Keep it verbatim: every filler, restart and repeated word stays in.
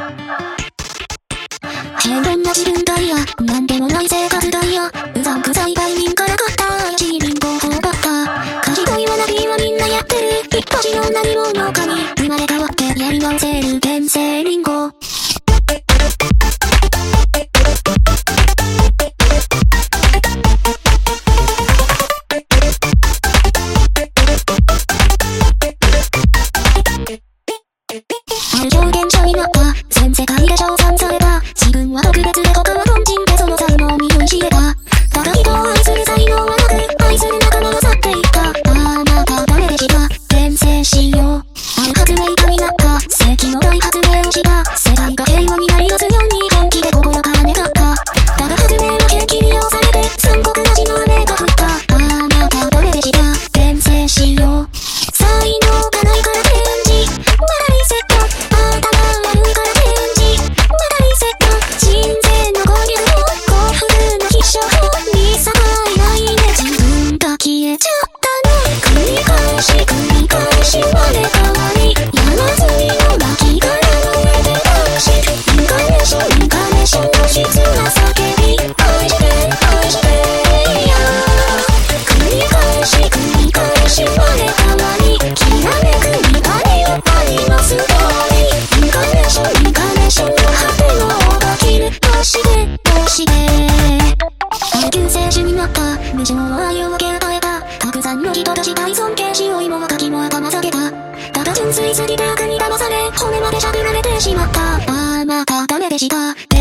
平凡な自分ダイヤ、なんでもない生活ダイヤ。うざんくさい売人から買った怪しいリンゴを頬張った。家事と言わなびはみんなやってる。一発の何者かに生まれ変わってやり直せる転生リンゴ。ある表現者になった。全世界で称賛された。自分は特別で他は凡人でその才能に酔いしれた。ただ人を愛する才能はなく、愛する仲間は去っていった。ああまた誰でした転生しよう。ある発明家になった。世紀の大発明をした。世界が平和になりますように本気で心から願った。ただ発明は景気利用されて残酷な血の雨が降った。ああまた誰でした転生しよう。才能がないから転じ笑いせた。頭悪いから転じ笑いせた。人生のゴリラを幸福な必勝法にさえないね。自分が消えちゃったの繰り返し繰り返し生まれ変わり山積みの泣き殻の上で倒しインカネーションインカネーションの質な叫び愛して愛してや繰り返し繰り返し生まれ変わりきらめく光をあります通りインカネーションインカネーションの果ての方が切れどうしてどうしてある救世主になった無情の愛を分け与えた。たくさんの人としたい尊敬しよいも若きも頭下げた。ただ純粋すぎて悪に騙され骨までしゃぶられてしまった。ああまたダメでした。